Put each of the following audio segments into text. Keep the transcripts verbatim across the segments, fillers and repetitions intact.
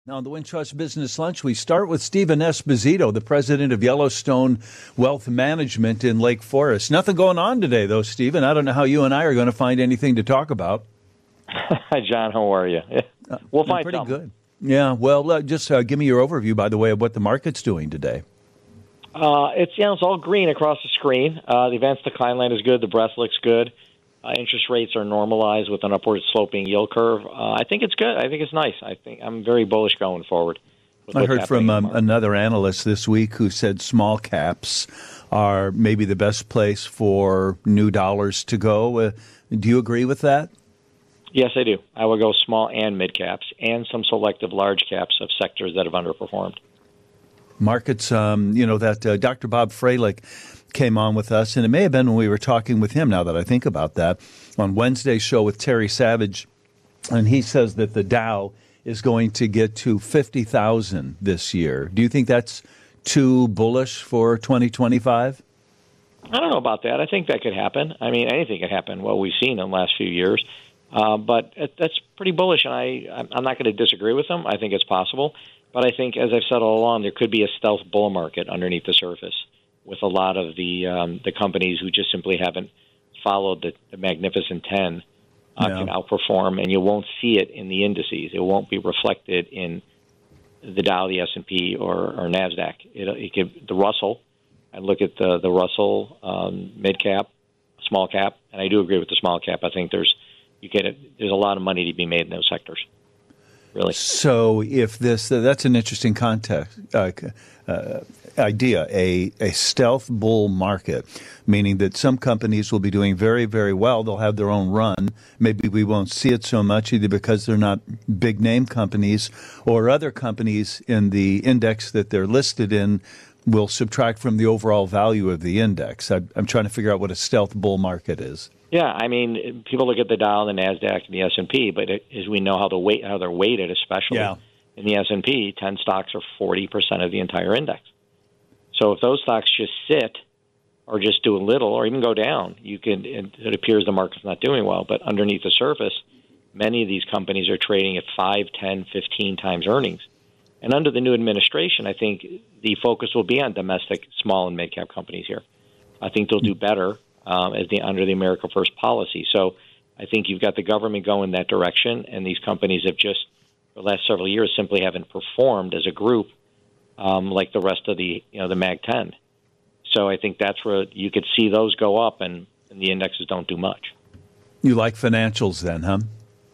Now, on the Wintrust Business Lunch, we start with Stephen Esposito, the president of Yellowstone Wealth Management in Lake Forest. Nothing going on today, though, Stephen. I don't know how you and I are going to find anything to talk about. Hi, John. How are you? We'll find pretty something. good. Yeah, well, uh, just uh, give me your overview, by the way, of what the market's doing today. Uh, it's yeah, it's all green across the screen. Uh, the advanced decline line is good. The breadth looks good. Uh, interest rates are normalized with an upward sloping yield curve. Uh, I think it's good. I think it's nice. I think I'm very bullish going forward. I heard from um, another analyst this week who said small caps are maybe the best place for new dollars to go. Uh, do you agree with that? Yes, I do. I will go small and mid caps and some selective large caps of sectors that have underperformed. Markets, um, you know, that uh, Doctor Bob Freilich came on with us, and it may have been when we were talking with him, now that I think about that, on Wednesday's show with Terry Savage, and he says that the Dow is going to get to fifty thousand this year. Do you think that's too bullish for twenty twenty-five? I don't know about that. I think that could happen. I mean, anything could happen, what we've seen in the last few years. Uh, but it, that's pretty bullish, and I, I'm not going to disagree with him. I think it's possible. But I think, as I've said all along, there could be a stealth bull market underneath the surface with a lot of the um, the companies who just simply haven't followed the, the Magnificent Ten uh, yeah. can outperform, and you won't see it in the indices. It won't be reflected in the Dow, the S and P, or, or NASDAQ. It, it could, the Russell, I look at the, the Russell um, mid-cap, small cap, and I do agree with the small cap. I think there's you get it, there's a lot of money to be made in those sectors. Really. So if this, uh, that's an interesting context, uh, uh, idea, a, a stealth bull market, meaning that some companies will be doing very, very well. They'll have their own run. Maybe we won't see it so much either because they're not big name companies, or other companies in the index that they're listed in will subtract from the overall value of the index. I, I'm trying to figure out what a stealth bull market is. Yeah, I mean, people look at the Dow, the NASDAQ, and the S and P, but it, as we know how the weight, how they're weighted, especially yeah. in the S and P, ten stocks are forty percent of the entire index. So if those stocks just sit or just do a little or even go down, you can. It, it appears the market's not doing well, but underneath the surface, many of these companies are trading at five, ten, fifteen times earnings. And under the new administration, I think the focus will be on domestic small and mid-cap companies here. I think they'll do better Um, as the under the America First policy. So I think you've got the government going that direction, and these companies have just, for the last several years, simply haven't performed as a group um, like the rest of the, you know, the Mag ten. So I think that's where you could see those go up, and, and the indexes don't do much. You like financials then, huh?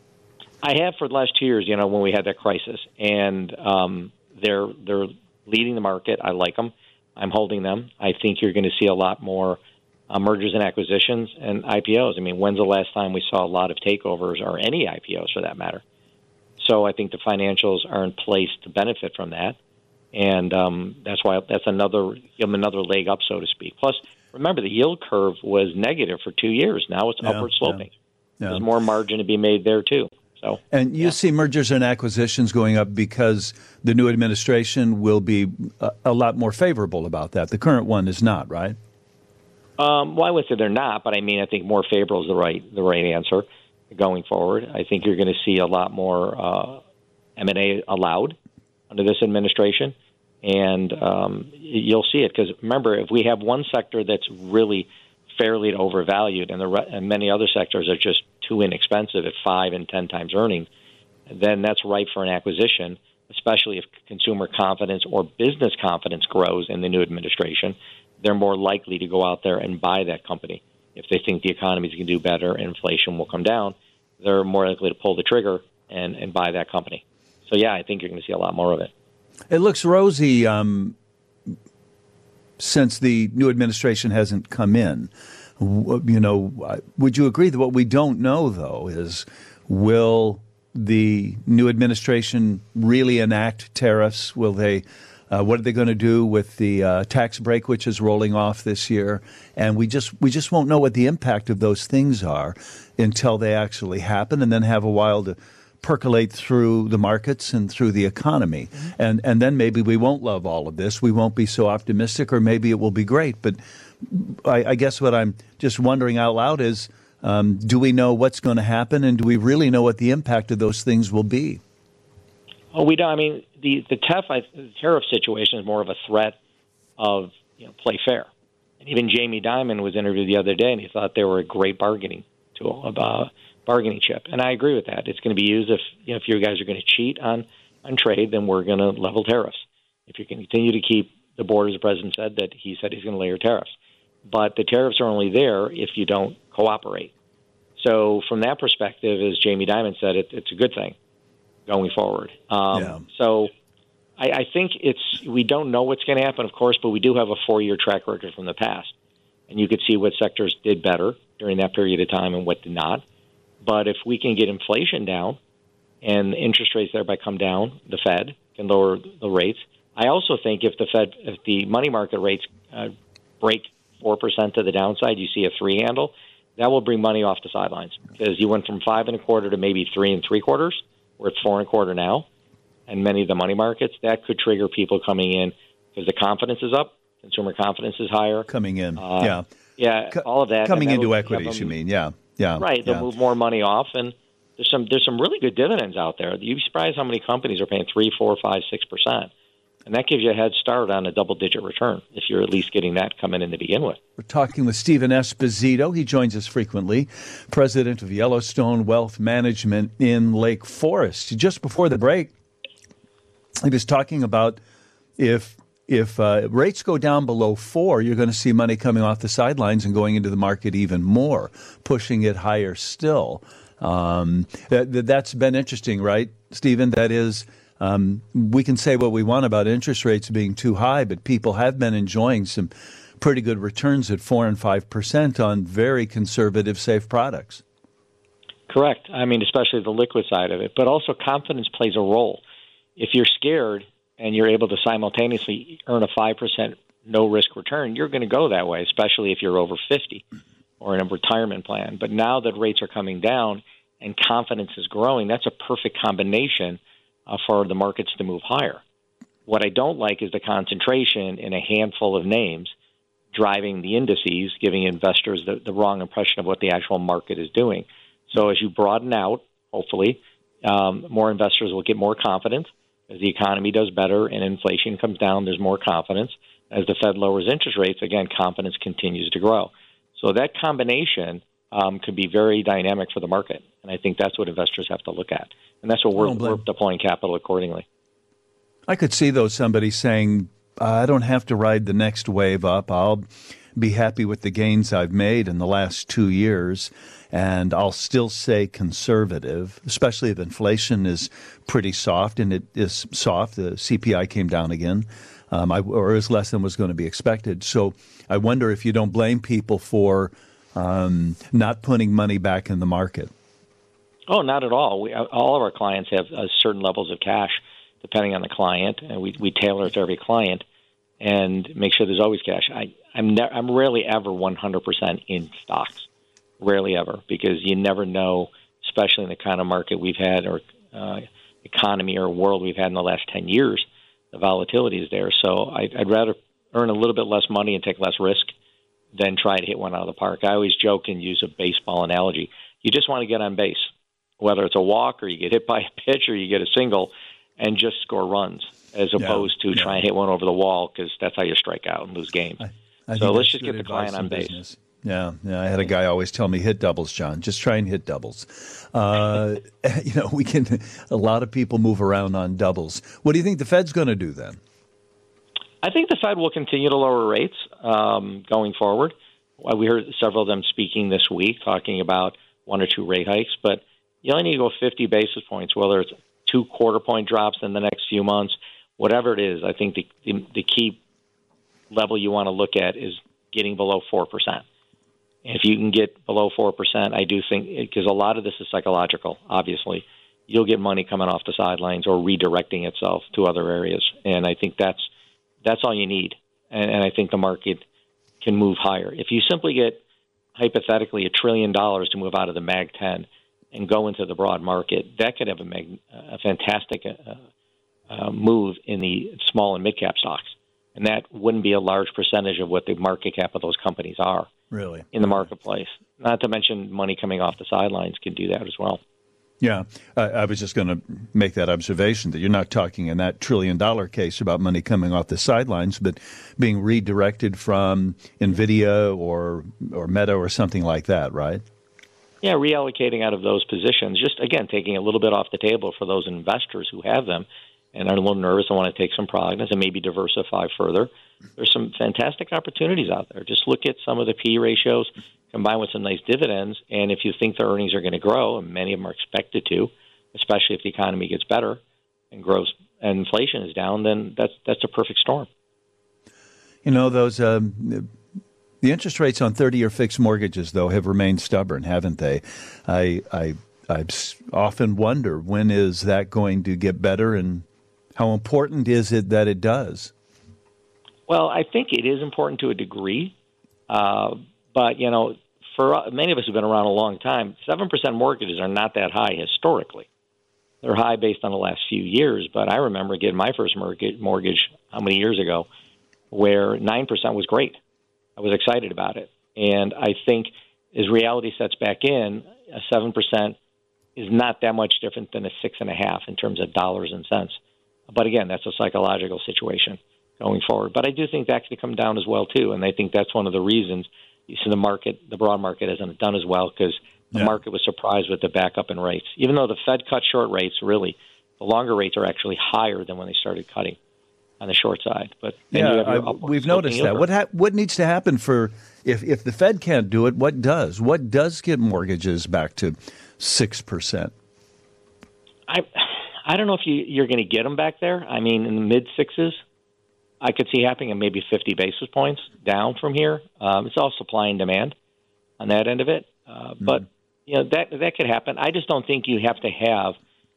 I have for the last two years, you know, when we had that crisis, and um, they're they're leading the market. I like them. I'm holding them. I think you're going to see a lot more Uh, mergers and acquisitions and I P Os. I mean, when's the last time we saw a lot of takeovers or any I P Os for that matter? So I think the financials are in place to benefit from that, and um, that's why that's another give them another leg up, so to speak. Plus, remember the yield curve was negative for two years. Now it's yeah, upward sloping. Yeah, yeah. There's more margin to be made there too. So, and you yeah. see mergers and acquisitions going up because the new administration will be a, a lot more favorable about that. The current one is not, right? Um, well, I would say they're not, but I mean, I think more favorable is the right the right answer going forward. I think you're going to see a lot more uh, M and A allowed under this administration, and um, you'll see it because remember, if we have one sector that's really fairly overvalued, and the re- and many other sectors are just too inexpensive at five and ten times earnings, then that's ripe for an acquisition, especially if consumer confidence or business confidence grows in the new administration. They're more likely to go out there and buy that company. If they think the economy can do better and inflation will come down, they're more likely to pull the trigger and, and buy that company. So, yeah, I think you're going to see a lot more of it. It looks rosy um, since the new administration hasn't come in. You know, would you agree that what we don't know, though, is will the new administration really enact tariffs? Will they? Uh, what are they going to do with the uh, tax break, which is rolling off this year? And we just we just won't know what the impact of those things are until they actually happen, and then have a while to percolate through the markets and through the economy. Mm-hmm. And and then maybe we won't love all of this. We won't be so optimistic, or maybe it will be great. But I, I guess what I'm just wondering out loud is, um, do we know what's going to happen, and do we really know what the impact of those things will be? Oh, we don't. I mean, the the tariff, the tariff situation is more of a threat of you know play fair. And even Jamie Dimon was interviewed the other day, and he thought they were a great bargaining tool, about bargaining chip. And I agree with that. It's going to be used if you know if you guys are going to cheat on on trade, then we're going to level tariffs. If you can continue to keep the borders, the president said that he said he's going to layer tariffs. But the tariffs are only there if you don't cooperate. So from that perspective, as Jamie Dimon said, it, it's a good thing going forward. Um, Yeah. So I, I think it's we don't know what's going to happen, of course, but we do have a four-year track record from the past. And you could see what sectors did better during that period of time and what did not. But if we can get inflation down and interest rates thereby come down, the Fed can lower the rates. I also think if the Fed, if the money market rates uh, break four percent to the downside, you see a three handle, that will bring money off the sidelines because you went from five and a quarter to maybe three and three quarters, where it's four and a quarter now, and many of the money markets. That could trigger people coming in because the confidence is up, consumer confidence is higher. Coming in, uh, yeah. Yeah, Co- all of that. Coming into equities, them, you mean, yeah. yeah. Right, they'll yeah. move more money off, and there's some there's some really good dividends out there. You'd be surprised how many companies are paying three, four, five, six percent. And that gives you a head start on a double-digit return if you're at least getting that coming in to begin with. We're talking with Stephen Esposito. He joins us frequently, president of Yellowstone Wealth Management in Lake Forest. Just before the break, he was talking about if if uh, rates go down below four, you're going to see money coming off the sidelines and going into the market even more, pushing it higher still. Um, that, that's been interesting, right, Stephen? That is... Um, we can say what we want about interest rates being too high, but people have been enjoying some pretty good returns at four and five percent on very conservative, safe products. Correct. I mean, especially the liquid side of it, but also confidence plays a role. If you're scared and you're able to simultaneously earn a five percent no risk return, you're going to go that way, especially if you're over fifty or in a retirement plan. But now that rates are coming down and confidence is growing, that's a perfect combination Uh, for the markets to move higher. What I don't like is the concentration in a handful of names driving the indices, giving investors the, the wrong impression of what the actual market is doing. So as you broaden out, hopefully, um, more investors will get more confidence. As the economy does better and inflation comes down, there's more confidence. As the Fed lowers interest rates, again, confidence continues to grow. So that combination um, could be very dynamic for the market. And I think that's what investors have to look at. And that's what we're, we're deploying capital accordingly. I could see, though, somebody saying, I don't have to ride the next wave up. I'll be happy with the gains I've made in the last two years, and I'll still say conservative, especially if inflation is pretty soft, and it is soft. The C P I came down again, um, I, or is less than was going to be expected. So I wonder if you don't blame people for um, not putting money back in the market. Oh, not at all. We, all of our clients have uh, certain levels of cash, depending on the client, and we, we tailor it to every client and make sure there's always cash. I, I'm ne- I'm rarely ever one hundred percent in stocks, rarely ever, because you never know, especially in the kind of market we've had or uh, economy or world we've had in the last ten years, the volatility is there. So I, I'd rather earn a little bit less money and take less risk than try to hit one out of the park. I always joke and use a baseball analogy. You just want to get on base, whether it's a walk or you get hit by a pitch or you get a single, and just score runs as opposed yeah, to yeah. try and hit one over the wall, because that's how you strike out and lose games. I, I so let's just get the client on base. Business. Yeah, yeah. I had a guy always tell me, hit doubles, John. Just try and hit doubles. Uh, you know, we can. A lot of people move around on doubles. What do you think the Fed's going to do then? I think the Fed will continue to lower rates um, going forward. We heard several of them speaking this week, talking about one or two rate hikes, but you only need to go fifty basis points, whether it's two quarter point drops in the next few months, whatever it is. I think the, the, the key level you want to look at is getting below four percent. If you can get below four percent, I do think, because a lot of this is psychological, obviously, you'll get money coming off the sidelines or redirecting itself to other areas. And I think that's that's all you need. And, and I think the market can move higher. If you simply get, hypothetically, a trillion dollars to move out of the Mag ten and go into the broad market, that could have a, mag, a fantastic uh, uh, move in the small and mid-cap stocks. And that wouldn't be a large percentage of what the market cap of those companies are really in the marketplace. Not to mention money coming off the sidelines can do that as well. Yeah, I, I was just going to make that observation that you're not talking in that trillion dollar case about money coming off the sidelines, but being redirected from NVIDIA or or Meta or something like that, right? Yeah, reallocating out of those positions, just again taking a little bit off the table for those investors who have them and are a little nervous and want to take some progress and maybe diversify further. There's some fantastic opportunities out there. Just look at some of the P E ratios combined with some nice dividends, and if you think their earnings are going to grow, and many of them are expected to, especially if the economy gets better and grows and inflation is down, then that's that's a perfect storm. You know, those um, the interest rates on thirty-year fixed mortgages, though, have remained stubborn, haven't they? I I I often wonder, when is that going to get better, and how important is it that it does? Well, I think it is important to a degree. Uh, But, you know, for many of us who've been around a long time, seven percent mortgages are not that high historically. They're high based on the last few years, but I remember getting my first mortgage, mortgage how many years ago, where nine percent was great. I was excited about it. And I think as reality sets back in, a seven percent is not that much different than a six point five in terms of dollars and cents. But again, that's a psychological situation going forward. But I do think that could come down as well, too, and I think that's one of the reasons you see the market, the broad market hasn't done as well because the yeah. market was surprised with the backup in rates. Even though the Fed cut short rates, really, the longer rates are actually higher than when they started cutting on the short side. But yeah, I, we've noticed that. What ha- what needs to happen for if if the Fed can't do it? What does? What does get mortgages back to six percent? I I don't know if you you're going to get them back there. I mean, in the mid sixes. I could see happening at maybe fifty basis points down from here. Um, it's all supply and demand on that end of it. Uh, mm. But, you know, that that could happen. I just don't think you have to have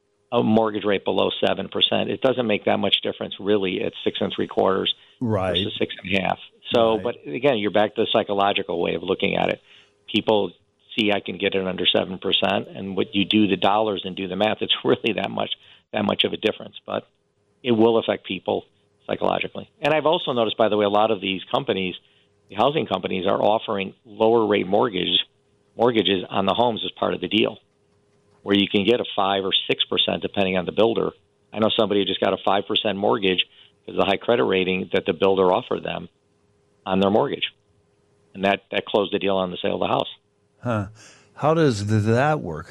a mortgage rate below seven percent. It doesn't make that much difference, really, at six and three quarters right. versus six and a half. So, right. But, again, you're back to the psychological way of looking at it. People see I can get it under seven percent, and what you do the dollars and do the math, it's really that much that much of a difference. But it will affect people psychologically. And I've also noticed, by the way, a lot of these companies, the housing companies, are offering lower rate mortgage mortgages on the homes as part of the deal, where you can get a five or six percent depending on the builder. I know somebody who just got a five percent mortgage because of the high credit rating that the builder offered them on their mortgage, and that that closed the deal on the sale of the house. Huh. How does that work?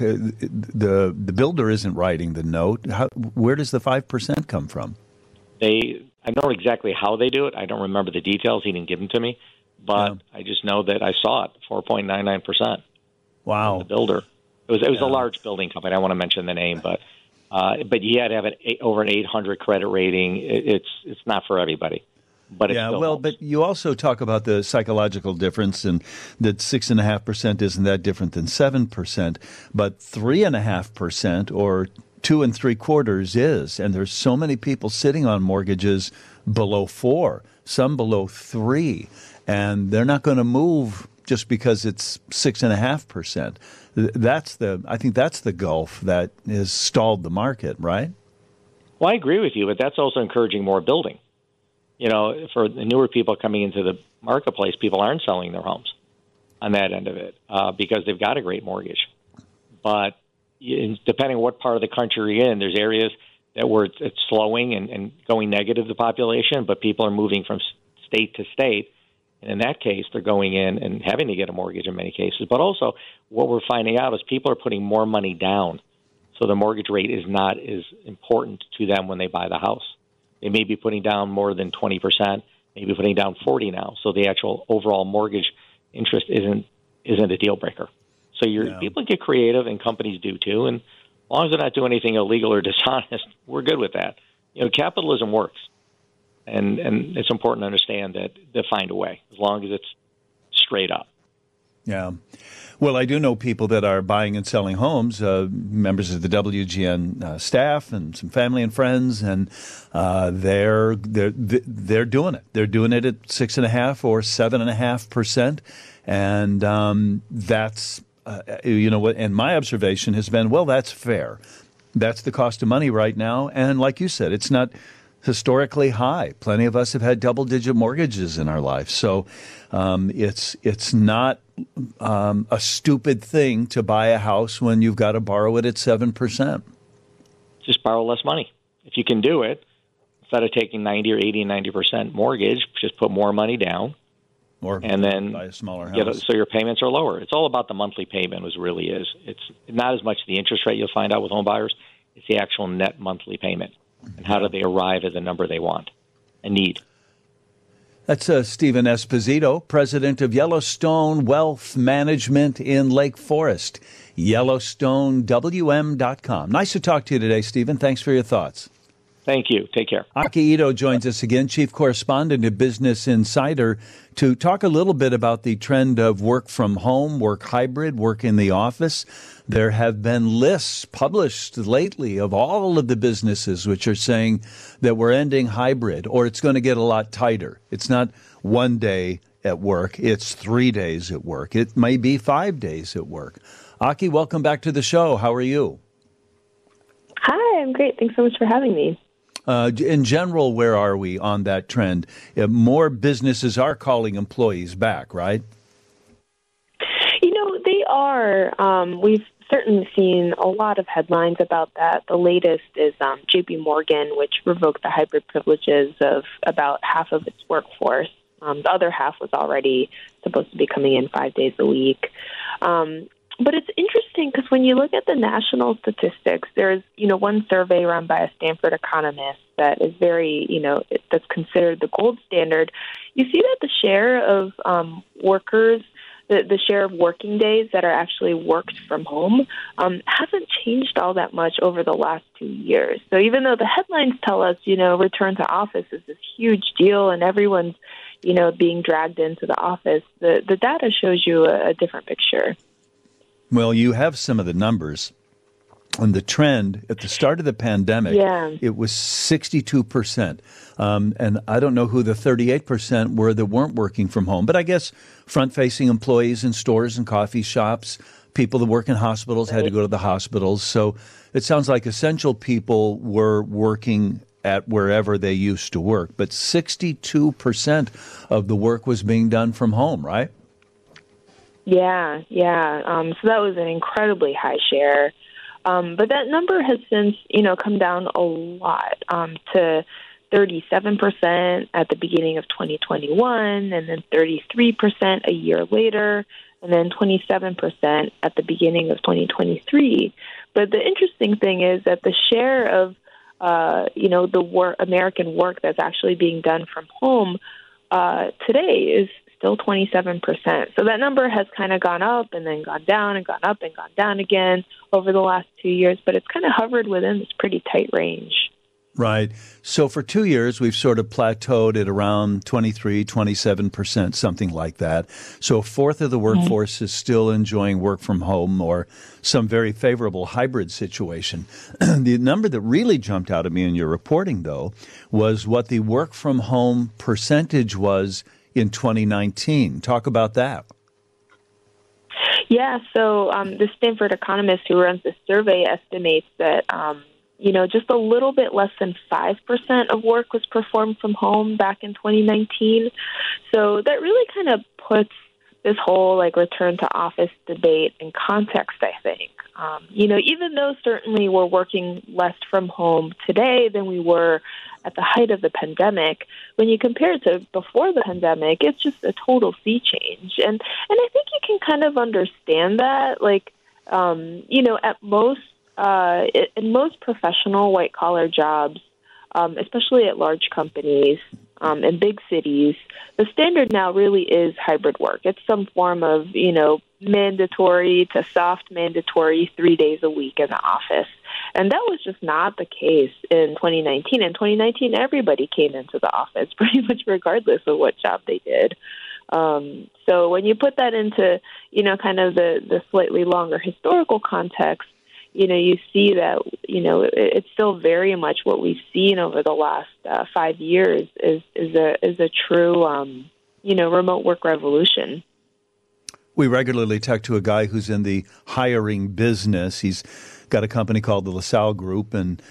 The the builder isn't writing the note. How, where does the five percent come from? They. I don't know exactly how they do it. I don't remember the details. He didn't give them to me. But yeah. I just know that I saw it, four point nine nine percent. Wow. The builder. It was it was yeah. a large building company. I don't want to mention the name, but uh, but you had to have an eight, over an eight hundred credit rating. It, it's it's not for everybody. But yeah, well, helps. But you also talk about the psychological difference, and that six and a half percent isn't that different than seven percent, but three and a half percent or two and three quarters is, and there's so many people sitting on mortgages below four, some below three, and they're not going to move just because it's six and a half percent. That's the, I think that's the gulf that has stalled the market, right? Well, I agree with you, but that's also encouraging more building. You know, for the newer people coming into the marketplace, people aren't selling their homes on that end of it uh, because they've got a great mortgage. But depending on what part of the country you're in, there's areas that where it's, it's slowing and, and going negative, the population, but people are moving from state to state. And in that case, they're going in and having to get a mortgage in many cases. But also what we're finding out is people are putting more money down. So the mortgage rate is not as important to them when they buy the house. They may be putting down more than twenty percent, maybe putting down forty now. So the actual overall mortgage interest isn't isn't a deal breaker. So you're, yeah. people get creative, and companies do too. And as long as they're not doing anything illegal or dishonest, we're good with that. You know, capitalism works, and and it's important to understand that they find a way as long as it's straight up. Yeah. Well, I do know people that are buying and selling homes, uh, members of the W G N uh, staff and some family and friends, and uh, they're they're they're doing it. They're doing it at six and a half or seven and a half percent, and um, that's uh, you know. And my observation has been, well, that's fair. That's the cost of money right now, and like you said, it's not historically high. Plenty of us have had double-digit mortgages in our life. So um, it's it's not um, a stupid thing to buy a house when you've got to borrow it at seven percent. Just borrow less money. If you can do it, instead of taking ninety or eighty and ninety percent mortgage, just put more money down. Or and then buy a smaller house. Get a, so your payments are lower. It's all about the monthly payment, as really is. It's not as much the interest rate you'll find out with home buyers. It's the actual net monthly payment. And how do they arrive at the number they want and need? That's uh, Stephen Esposito, president of Yellowstone Wealth Management in Lake Forest. Yellowstone W M dot com. Nice to talk to you today, Stephen. Thanks for your thoughts. Thank you. Take care. Aki Ito joins us again, chief correspondent of Business Insider, to talk a little bit about the trend of work from home, work hybrid, work in the office. There have been lists published lately of all of the businesses which are saying that we're ending hybrid, or it's going to get a lot tighter. It's not one day at work. It's three days at work. It may be five days at work. Aki, welcome back to the show. How are you? Hi, I'm great. Thanks so much for having me. Uh, in general, where are we on that trend? Uh, more businesses are calling employees back, right? You know, they are. Um, we've certainly seen a lot of headlines about that. The latest is um, J P Morgan, which revoked the hybrid privileges of about half of its workforce. Um, the other half was already supposed to be coming in five days a week. Um, But it's interesting because when you look at the national statistics, there's, you know, one survey run by a Stanford economist that is very, you know, that's considered the gold standard. You see that the share of um, workers, the, the share of working days that are actually worked from home um, hasn't changed all that much over the last two years. So even though the headlines tell us, you know, return to office is this huge deal and everyone's, you know, being dragged into the office, the, the data shows you a, a different picture. Well, you have some of the numbers. And the trend at the start of the pandemic, yeah. it was sixty-two percent. Um, and I don't know who the thirty-eight percent were that weren't working from home. But I guess front-facing employees in stores and coffee shops, people that work in hospitals had to go to the hospitals. So it sounds like essential people were working at wherever they used to work. But sixty-two percent of the work was being done from home, right? Yeah, yeah. Um, so that was an incredibly high share. Um, but that number has since, you know, come down a lot um, to thirty-seven percent at the beginning of twenty twenty-one, and then thirty-three percent a year later, and then twenty-seven percent at the beginning of twenty twenty-three. But the interesting thing is that the share of, uh, you know, the work, American work that's actually being done from home uh, today is still twenty-seven percent. So that number has kind of gone up and then gone down and gone up and gone down again over the last two years, but it's kind of hovered within this pretty tight range. Right. So for two years, we've sort of plateaued at around twenty-three, twenty-seven percent, something like that. So a fourth of the workforce mm-hmm. is still enjoying work from home or some very favorable hybrid situation. The number that really jumped out at me in your reporting, though, was what the work from home percentage was in twenty nineteen. Talk about that. Yeah, so um, the Stanford economist who runs this survey estimates that, um, you know, just a little bit less than five percent of work was performed from home back in twenty nineteen. So that really kind of puts this whole, like, return to office debate in context, I think. Um, you know, even though certainly we're working less from home today than we were at the height of the pandemic, when you compare it to before the pandemic, it's just a total sea change. And and I think you can kind of understand that. Like, um, you know, at most, uh, in most professional white-collar jobs, um, especially at large companies um, in big cities, the standard now really is hybrid work. It's some form of, you know, mandatory to soft mandatory three days a week in the office. And that was just not the case in twenty nineteen. In twenty nineteen, everybody came into the office pretty much regardless of what job they did. Um, so when you put that into, you know, kind of the, the slightly longer historical context, you know, you see that, you know, it, it's still very much what we've seen over the last uh, five years is, is a is a true, um, you know, remote work revolution. We regularly talk to a guy who's in the hiring business. He's got a company called the LaSalle Group, and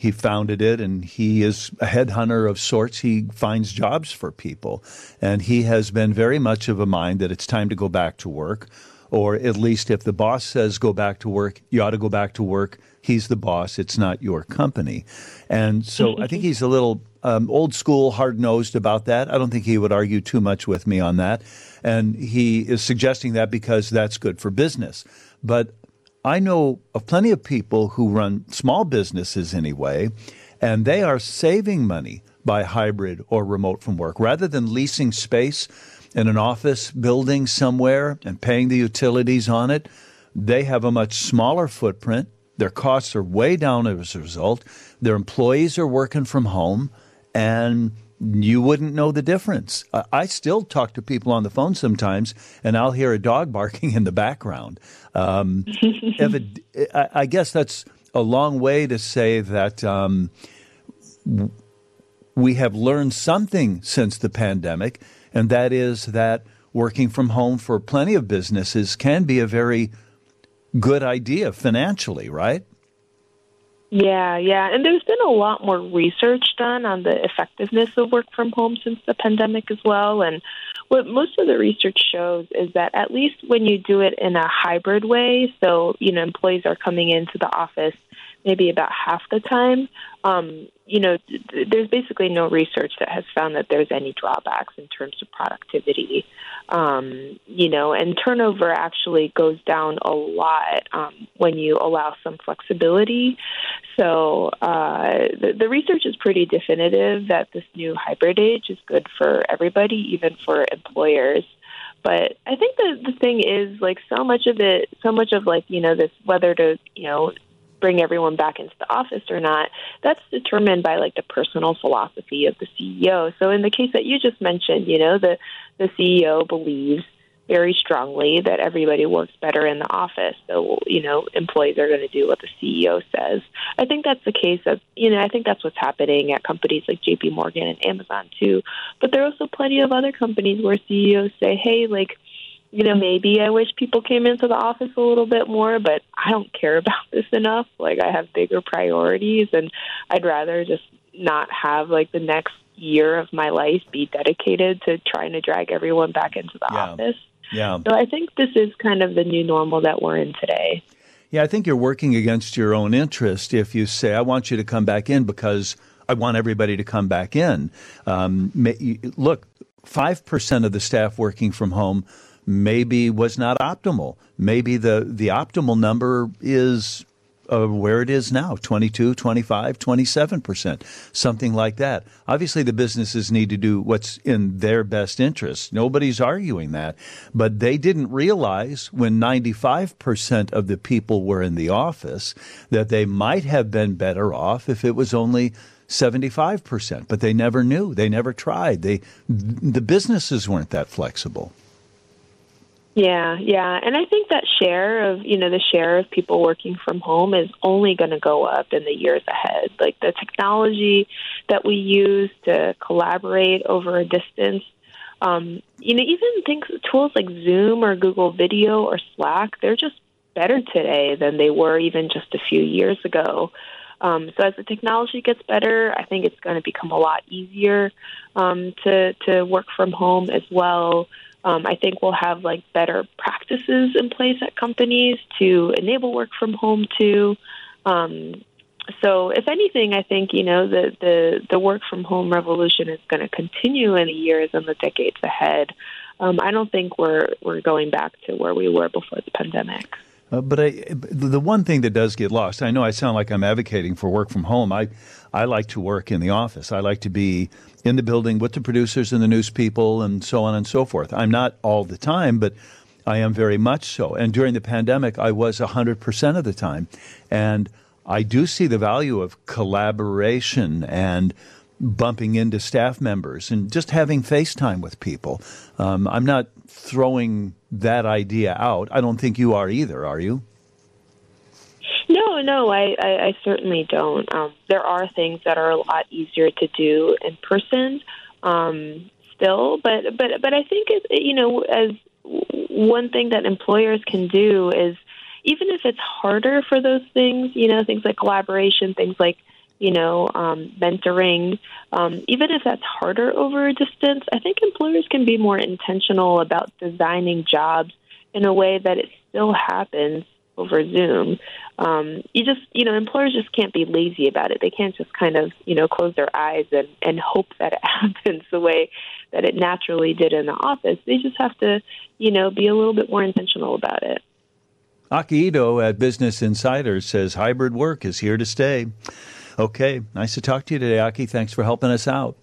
He founded it, and he is a headhunter of sorts. He finds jobs for people, and he has been very much of a mind that it's time to go back to work, or at least if the boss says go back to work, you ought to go back to work. He's the boss. It's not your company. And so I think he's a little um, old school, hard-nosed about that. I don't think he would argue too much with me on that. And he is suggesting that because that's good for business. But I know of plenty of people who run small businesses anyway, and they are saving money by hybrid or remote from work. Rather than leasing space in an office building somewhere and paying the utilities on it, they have a much smaller footprint. Their costs are way down as a result. Their employees are working from home, and you wouldn't know the difference. I still talk to people on the phone sometimes, and I'll hear a dog barking in the background. Um, it, I guess that's a long way to say that um, we have learned something since the pandemic, and that is that working from home for plenty of businesses can be a very good idea financially, right? Yeah, yeah. And there's been a lot more research done on the effectiveness of work from home since the pandemic as well. And what most of the research shows is that at least when you do it in a hybrid way, so, you know, employees are coming into the office maybe about half the time, um, you know, th- there's basically no research that has found that there's any drawbacks in terms of productivity. Um, you know, and turnover actually goes down a lot um, when you allow some flexibility. So uh, the, the research is pretty definitive that this new hybrid age is good for everybody, even for employers. But I think the the thing is, like, so much of it, so much of, like, you know, this whether to, you know, bring everyone back into the office or not, that's determined by, like, the personal philosophy of the C E O. So in the case that you just mentioned, you know, the, the C E O believes very strongly that everybody works better in the office. So, you know, employees are going to do what the C E O says. I think that's the case of, you know, I think that's what's happening at companies like J P Morgan and Amazon too. But there are also plenty of other companies where C E Os say, hey, like, you know, maybe I wish people came into the office a little bit more, but I don't care about this enough. Like, I have bigger priorities, and I'd rather just not have, like, the next year of my life be dedicated to trying to drag everyone back into the yeah. office. Yeah. So I think this is kind of the new normal that we're in today. Yeah, I think you're working against your own interest if you say, I want you to come back in because I want everybody to come back in. Um, look, five percent of the staff working from home maybe was not optimal. Maybe the, the optimal number is uh, where it is now, twenty-two, twenty-five, twenty-seven percent, something like that. Obviously, the businesses need to do what's in their best interest. Nobody's arguing that. But they didn't realize when ninety-five percent of the people were in the office that they might have been better off if it was only seventy-five percent. But they never knew. They never tried. They, the businesses weren't that flexible. Yeah, yeah. And I think that share of, you know, the share of people working from home is only going to go up in the years ahead. Like, the technology that we use to collaborate over a distance, um, you know, even things, tools like Zoom or Google Video or Slack, they're just better today than they were even just a few years ago. Um, so as the technology gets better, I think it's going to become a lot easier um, to, to work from home as well. Um, I think we'll have, like, better practices in place at companies to enable work from home too. Um, so if anything, I think, you know, the, the, the work from home revolution is going to continue in the years and the decades ahead. Um, I don't think we're we're going back to where we were before the pandemic. Uh, but I, the one thing that does get lost, I know I sound like I'm advocating for work from home. I, I like to work in the office. I like to be in the building with the producers and the news people and so on and so forth. I'm not all the time, but I am very much so. And during the pandemic, I was one hundred percent of the time. And I do see the value of collaboration and bumping into staff members and just having FaceTime with people. Um, I'm not throwing that idea out. I don't think you are either, are you? No, no, I, I, I certainly don't. Um, there are things that are a lot easier to do in person um, still, but, but, but I think, it, you know, as one thing that employers can do is, even if it's harder for those things, you know, things like collaboration, things like, you know, um, mentoring. Um, even if that's harder over a distance, I think employers can be more intentional about designing jobs in a way that it still happens over Zoom. Um, you just, you know, employers just can't be lazy about it. They can't just kind of, you know, close their eyes and, and hope that it happens the way that it naturally did in the office. They just have to, you know, be a little bit more intentional about it. Aki Ito at Business Insider says hybrid work is here to stay. Okay, nice to talk to you today, Aki. Thanks for helping us out.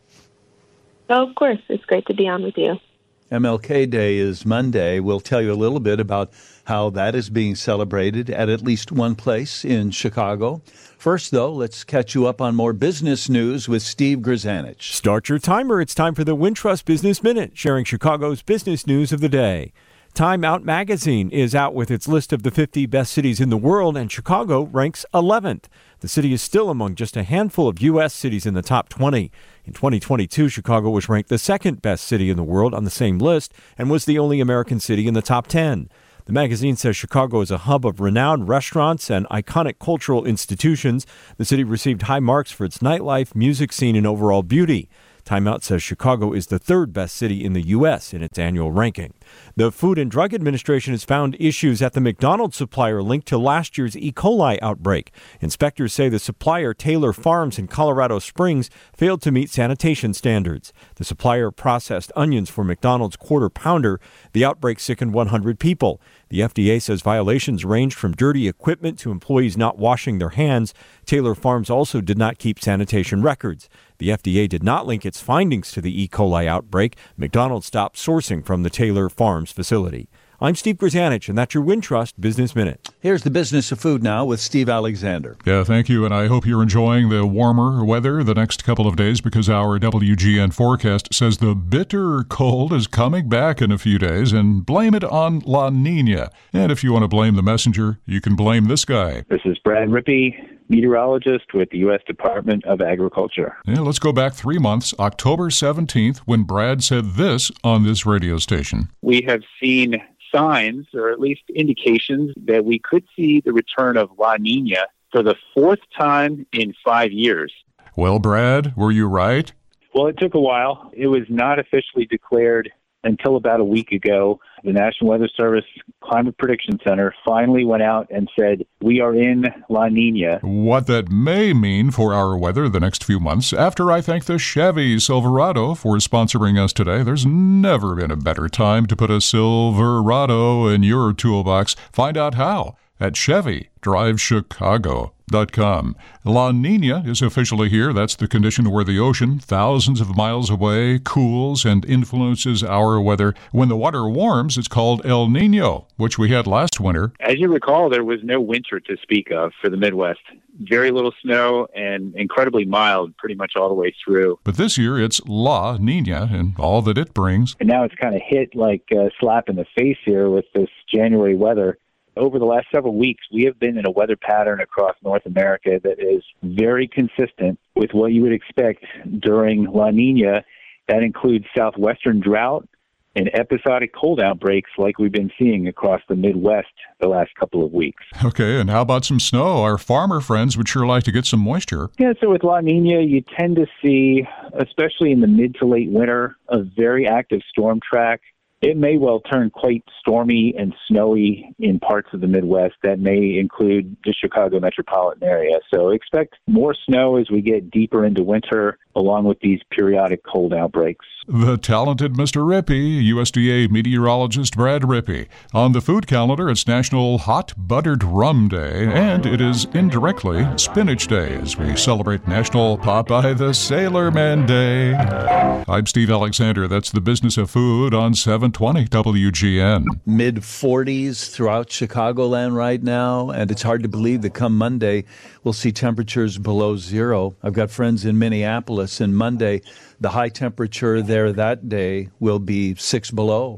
Oh, of course. It's great to be on with you. M L K Day is Monday. We'll tell you a little bit about how that is being celebrated at at least one place in Chicago. First, though, let's catch you up on more business news with Steve Grzanich. Start your timer. It's time for the Wintrust Business Minute, sharing Chicago's business news of the day. Time Out magazine is out with its list of the fifty best cities in the world, and Chicago ranks eleventh. The city is still among just a handful of U S cities in the top twenty. In twenty twenty-two, Chicago was ranked the second best city in the world on the same list and was the only American city in the top ten. The magazine says Chicago is a hub of renowned restaurants and iconic cultural institutions. The city received high marks for its nightlife, music scene, and overall beauty. Time Out says Chicago is the third best city in the U S in its annual ranking. The Food and Drug Administration has found issues at the McDonald's supplier linked to last year's E. coli outbreak. Inspectors say the supplier, Taylor Farms in Colorado Springs, failed to meet sanitation standards. The supplier processed onions for McDonald's Quarter Pounder. The outbreak sickened one hundred people. The F D A says violations ranged from dirty equipment to employees not washing their hands. Taylor Farms also did not keep sanitation records. The F D A did not link its findings to the E. coli outbreak. McDonald's stopped sourcing from the Taylor Farms facility. I'm Steve Grzanich, and that's your Wintrust Business Minute. Here's the business of food now with Steve Alexander. Yeah, thank you, and I hope you're enjoying the warmer weather the next couple of days because our W G N forecast says the bitter cold is coming back in a few days, and blame it on La Nina. And if you want to blame the messenger, you can blame this guy. This is Brad Rippey, meteorologist with the U S Department of Agriculture. Yeah, let's go back three months, October seventeenth, when Brad said this on this radio station. We have seen signs, or at least indications, that we could see the return of La Nina for the fourth time in five years. Well, Brad, were you right? Well, it took a while. It was not officially declared until about a week ago. The National Weather Service Climate Prediction Center finally went out and said, we are in La Nina. What that may mean for our weather the next few months. After I thank the Chevy Silverado for sponsoring us today, there's never been a better time to put a Silverado in your toolbox. Find out how at Chevy Drive Chicago dot com. La Nina is officially here. That's the condition where the ocean, thousands of miles away, cools and influences our weather. When the water warms, it's called El Nino, which we had last winter. As you recall, there was no winter to speak of for the Midwest. Very little snow and incredibly mild pretty much all the way through. But this year, it's La Nina and all that it brings. And now it's kind of hit like a slap in the face here with this January weather. Over the last several weeks, we have been in a weather pattern across North America that is very consistent with what you would expect during La Nina. That includes southwestern drought and episodic cold outbreaks like we've been seeing across the Midwest the last couple of weeks. Okay, and how about some snow? Our farmer friends would sure like to get some moisture. Yeah, so with La Nina, you tend to see, especially in the mid to late winter, a very active storm track. It may well turn quite stormy and snowy in parts of the Midwest. That may include the Chicago metropolitan area. So expect more snow as we get deeper into winter, along with these periodic cold outbreaks. The talented Mister Rippey, U S D A meteorologist Brad Rippey. On the food calendar, it's National Hot Buttered Rum Day, and it is indirectly Spinach Day as we celebrate National Popeye the Sailorman Day. I'm Steve Alexander. That's the business of food on seven twenty W G N. mid forties throughout Chicagoland right now, and it's hard to believe that come Monday we'll see temperatures below zero. I've got friends in Minneapolis, and Monday the high temperature there that day will be six below.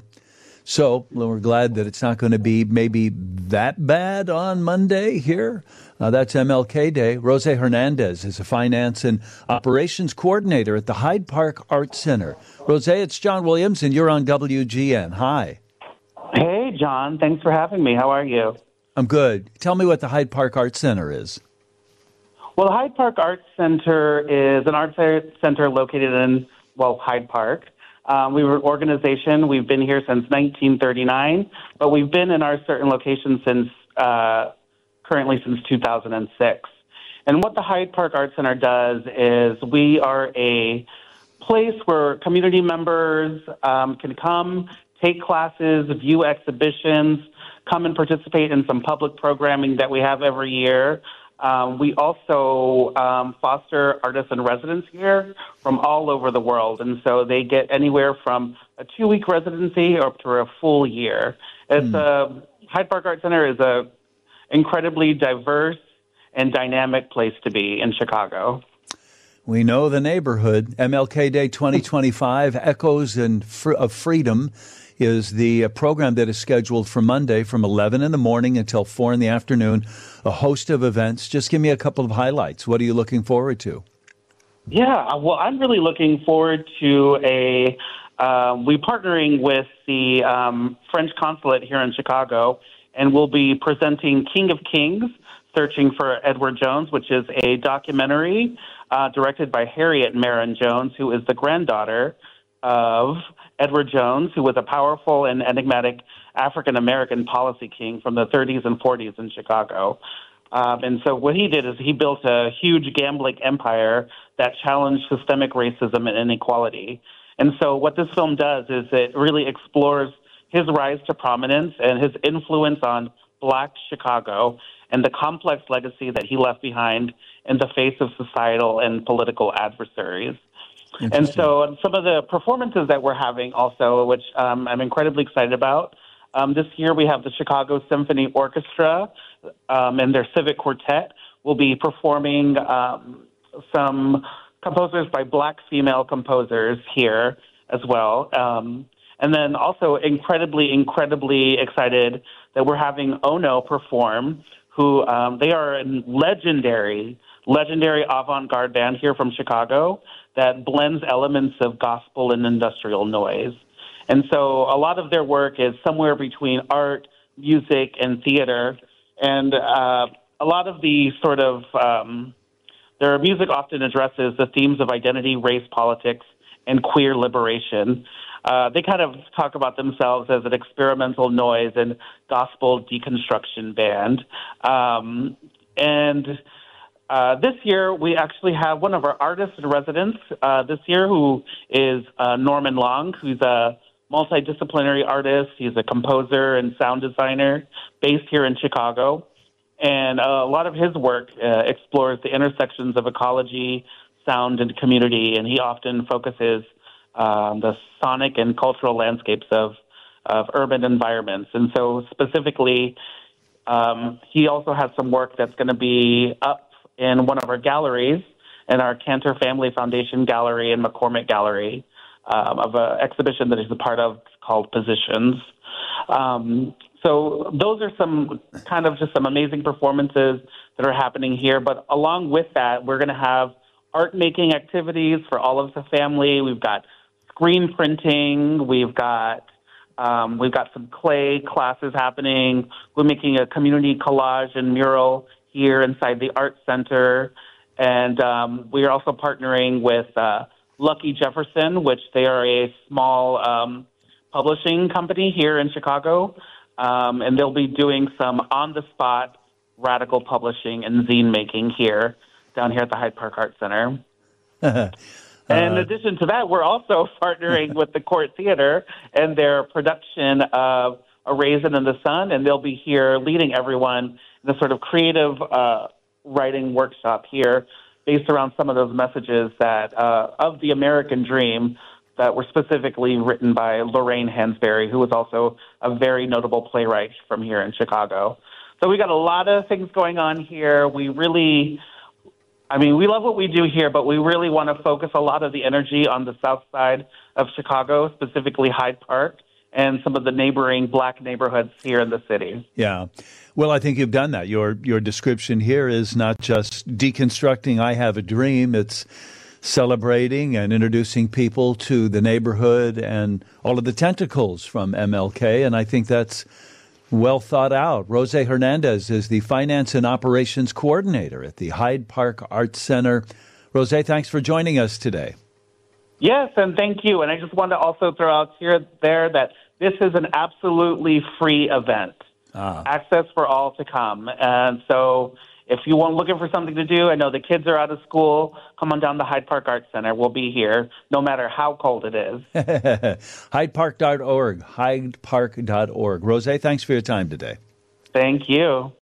So well, we're glad that it's not going to be maybe that bad on Monday here. Uh, that's M L K Day. Rose Hernandez is a finance and operations coordinator at the Hyde Park Art Center. Rose, it's John Williams, and you're on W G N. Hi. Hey, John. Thanks for having me. How are you? I'm good. Tell me what the Hyde Park Art Center is. Well, the Hyde Park Arts Center is an arts center located in, well, Hyde Park. Um, we were an organization. We've been here since nineteen thirty-nine, but we've been in our certain locations since uh, currently since two thousand six. And what the Hyde Park Arts Center does is we are a place where community members um, can come, take classes, view exhibitions, come and participate in some public programming that we have every year. Um, we also um, foster artists in residence here from all over the world, and so they get anywhere from a two-week residency up to a full year. It's mm. a Hyde Park Art Center is a incredibly diverse and dynamic place to be in Chicago. We know the neighborhood. M L K Day twenty twenty-five, Echoes and Fr- of Freedom, is the uh, program that is scheduled for Monday from eleven in the morning until four in the afternoon. A host of events. Just give me a couple of highlights. What are you looking forward to? Yeah, well, I'm really looking forward to a, uh, we're partnering with the um, French consulate here in Chicago, and we'll be presenting King of Kings, Searching for Edward Jones, which is a documentary uh, directed by Harriet Marin Jones, who is the granddaughter of Edward Jones, who was a powerful and enigmatic African-American policy king from the thirties and forties in Chicago. Um, and so what he did is he built a huge gambling empire that challenged systemic racism and inequality. And so what this film does is it really explores his rise to prominence and his influence on Black Chicago and the complex legacy that he left behind in the face of societal and political adversaries. And so some of the performances that we're having also, which um, I'm incredibly excited about, um, this year we have the Chicago Symphony Orchestra um, and their Civic Quartet will be performing um, some composers by Black female composers here as well. Um, and then also incredibly, incredibly excited that we're having Ono perform, who um, they are a legendary, legendary avant-garde band here from Chicago that blends elements of gospel and industrial noise. And so a lot of their work is somewhere between art, music, and theater. And uh, a lot of the sort of, um, their music often addresses the themes of identity, race, politics, and queer liberation. Uh, they kind of talk about themselves as an experimental noise and gospel deconstruction band. Um, and Uh, this year, we actually have one of our artists in residence uh, this year, who is uh, Norman Long, who's a multidisciplinary artist. He's a composer and sound designer based here in Chicago. And uh, a lot of his work uh, explores the intersections of ecology, sound, and community. And he often focuses on um, the sonic and cultural landscapes of, of urban environments. And so specifically, um, he also has some work that's going to be up in one of our galleries, in our Cantor Family Foundation Gallery and McCormick Gallery, um, of an exhibition that he's a part of called Positions. Um, so those are some kind of just some amazing performances that are happening here. But along with that, we're going to have art-making activities for all of the family. We've got screen printing. We've got um, we've got some clay classes happening. We're making a community collage and mural here inside the Art Center. And um, we are also partnering with uh, Lucky Jefferson, which they are a small um, publishing company here in Chicago. Um, and they'll be doing some on-the-spot radical publishing and zine making here, down here at the Hyde Park Art Center. uh, and in addition to that, we're also partnering with the Court Theater and their production of A Raisin in the Sun, and they'll be here leading everyone in a sort of creative uh, writing workshop here based around some of those messages that uh, of the American dream that were specifically written by Lorraine Hansberry, who was also a very notable playwright from here in Chicago. So we got a lot of things going on here. We really, I mean, we love what we do here, but we really want to focus a lot of the energy on the south side of Chicago, specifically Hyde Park, and some of the neighboring Black neighborhoods here in the city. Yeah. Well, I think you've done that. Your your description here is not just deconstructing I Have a Dream. It's celebrating and introducing people to the neighborhood and all of the tentacles from M L K. And I think that's well thought out. Rose Hernandez is the Finance and Operations Coordinator at the Hyde Park Arts Center. Rose, thanks for joining us today. Yes, and thank you. And I just want to also throw out here there that this is an absolutely free event. Ah. Access for all to come. And so if you want looking for something to do, I know the kids are out of school, come on down to Hyde Park Arts Center. We'll be here no matter how cold it is. hyde park dot org, hyde park dot org. Rose, thanks for your time today. Thank you.